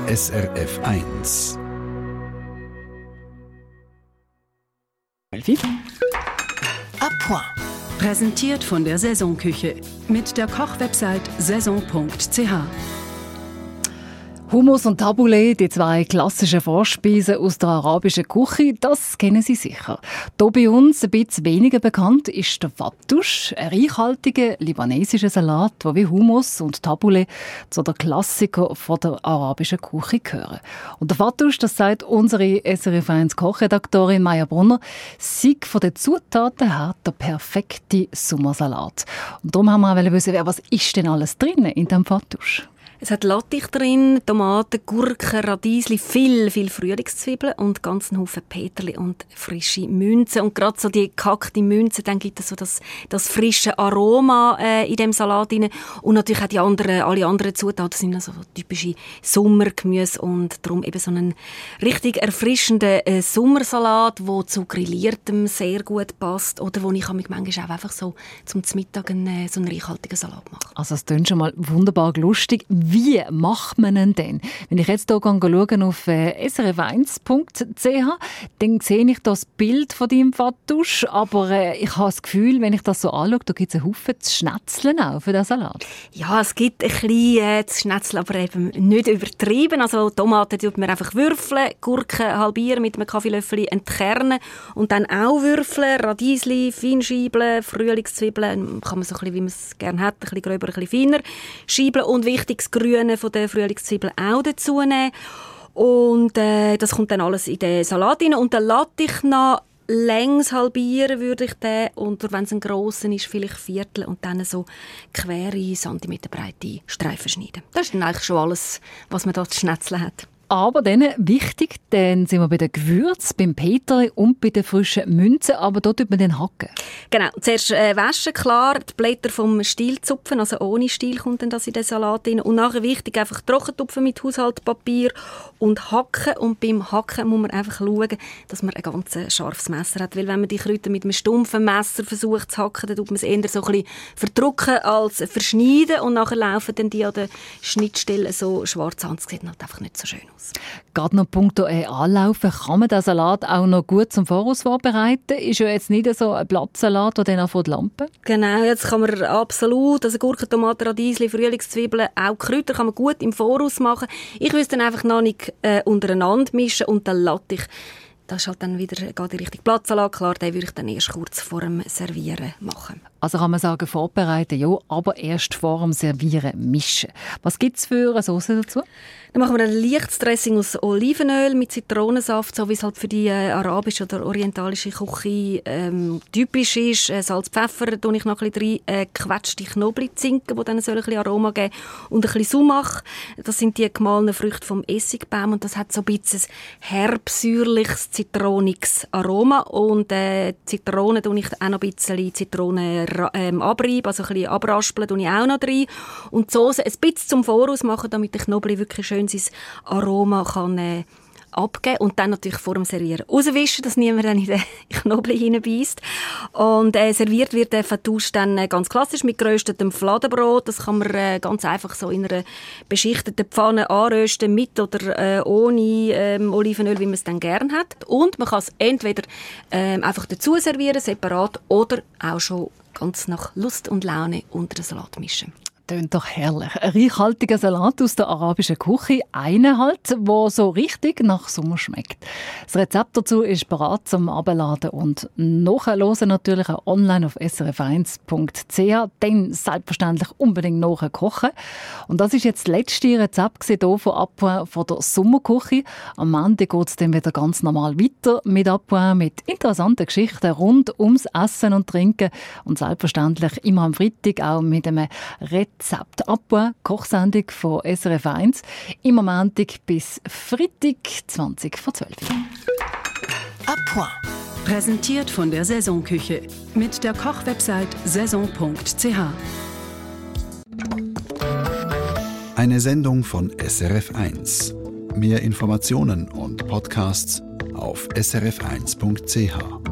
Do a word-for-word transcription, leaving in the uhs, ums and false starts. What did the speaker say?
S R F eins. A point. Präsentiert von der Saisonküche mit der Kochwebsite saison punkt c h. Hummus und Tabbouleh, die zwei klassischen Vorspeisen aus der arabischen Küche, das kennen Sie sicher. Hier bei uns ein bisschen weniger bekannt ist der Fattoush, ein reichhaltiger libanesischer Salat, der wie Hummus und Tabbouleh zu den Klassikern der arabischen Küche gehören. Und der Fattoush, das sagt unsere S R F eins Kochredaktorin Maya Brunner, sei von den Zutaten her der perfekte Sommersalat. Und darum haben wir wissen, was ist denn alles drin in diesem Fattoush? Es hat Lattich drin, Tomaten, Gurken, Radiesli, viel, viel Frühlingszwiebeln und ganz einen Haufen Peterli und frische Münzen. Und gerade so die gehackte Münze, dann gibt es so das, das frische Aroma äh, in dem Salat rein. Und natürlich auch die anderen, alle anderen Zutaten sind also typische Sommergemüse und darum eben so einen richtig erfrischenden äh, Sommersalat, der zu grilliertem sehr gut passt oder wo ich manchmal auch einfach so zum Mittag einen, äh, so einen reichhaltigen Salat mache. Also es klingt schon mal wunderbar lustig. Wie macht man ihn denn? Wenn ich jetzt hier schaue auf s r f eins punkt c h, dann sehe ich das Bild von deinem Fattoush, aber äh, ich habe das Gefühl, wenn ich das so anschaue, da gibt es einen Haufen zu schnetzeln auch für den Salat. Ja, es gibt ein bisschen äh, zu schnetzeln, aber eben nicht übertrieben. Also Tomaten tut man einfach würfeln, Gurken halbieren, mit einem Kaffeelöffel entkernen und dann auch würfeln, Radiesli, Feinscheibeln, Frühlingszwiebeln, kann man so ein bisschen, wie man es gerne hat, ein bisschen gröber, ein bisschen feiner scheibeln und wichtig, das Grüne von der Frühlingszwiebel auch dazu nehmen. Und äh, das kommt dann alles in den Salat rein. Und dann lasse ich noch längs halbieren, würde ich den. Und wenn es ein grosser ist, vielleicht Viertel. Und dann so quere, zentimeterbreite Streifen schneiden. Das ist dann eigentlich schon alles, was man da zu schnetzeln hat. Aber dann wichtig, dann sind wir bei den Gewürzen, beim Peterli und bei den frischen Münzen, aber dort tut man den hacken. Genau, zuerst äh, waschen, klar, die Blätter vom Stiel zupfen, also ohne Stiel kommt dann das in den Salat rein. Und nachher wichtig, einfach trocken tupfen mit Haushaltspapier und hacken. Und beim Hacken muss man einfach schauen, dass man ein ganz scharfes Messer hat. Weil wenn man die Kräuter mit einem stumpfen Messer versucht zu hacken, dann tut man es eher so ein bisschen verdrucken als verschneiden. Und nachher laufen dann die an den Schnittstellen so schwarz an. Das sieht halt einfach nicht so schön aus. Gerade noch punkto äh, Anlaufen, kann man den Salat auch noch gut zum Voraus vorbereiten? Ist ja jetzt nicht so ein Blattsalat, der dann anfängt zu lampen? Genau, jetzt kann man absolut, also Gurken, Tomaten, Radiesli, Frühlingszwiebeln, auch Kräuter kann man gut im Voraus machen. Ich würde es dann einfach noch nicht äh, untereinander mischen und dann lasse ich, das ist halt dann wieder geht in Richtung Blattsalat, klar, den würde ich dann erst kurz vor dem Servieren machen. Also kann man sagen, vorbereiten, ja, aber erst vor dem Servieren mischen. Was gibt es für eine Sauce dazu? Dann machen wir ein leichtes Dressing aus Olivenöl mit Zitronensaft, so wie es halt für die äh, arabische oder orientalische Küche ähm, typisch ist. Äh, Salz, Pfeffer tue ich noch ein bisschen rein, äh, gequetschte Knoblauchzinken, die dann so ein bisschen Aroma geben und ein bisschen Sumach. Das sind die gemahlenen Früchte vom Essigbaum und das hat so ein bisschen herbsäuerliches, zitroniges Aroma und äh, Zitrone tue ich auch noch ein bisschen Zitronen ähm, abreiben, also ein bisschen abraspeln tue ich auch noch rein und die Soße ein bisschen zum Voraus machen, damit der Knoblauch wirklich schön sein Aroma kann äh, abgeben und dann natürlich vor dem Servieren rauswischen, dass niemand dann in den Knoblauch hineinbeißt. Und äh, serviert wird der Fattoush dann äh, ganz klassisch mit geröstetem Fladenbrot. Das kann man äh, ganz einfach so in einer beschichteten Pfanne anrösten, mit oder äh, ohne ähm, Olivenöl, wie man es dann gerne hat. Und man kann es entweder äh, einfach dazu servieren, separat, oder auch schon ganz nach Lust und Laune unter den Salat mischen. Tönt doch herrlich. Ein reichhaltiger Salat aus der arabischen Küche. Einer halt, der so richtig nach Sommer schmeckt. Das Rezept dazu ist bereit zum Abladen und nachhören natürlich auch online auf s r f eins punkt c h. Dann selbstverständlich unbedingt nachher kochen. Und das ist jetzt das letzte Rezept hier von Appoint von der Sommerküche. Am Ende geht es dann wieder ganz normal weiter mit Appoint, mit interessanten Geschichten rund ums Essen und Trinken. Und selbstverständlich immer am Freitag auch mit einem Rezept. Rezept. Appoint, Kochsendung von S R F eins. Immer Montag bis Freitag, zwanzig vor zwölf. Appoint. Präsentiert von der Saisonküche mit der Kochwebsite saison punkt c h. Eine Sendung von S R F eins. Mehr Informationen und Podcasts auf s r f eins punkt c h.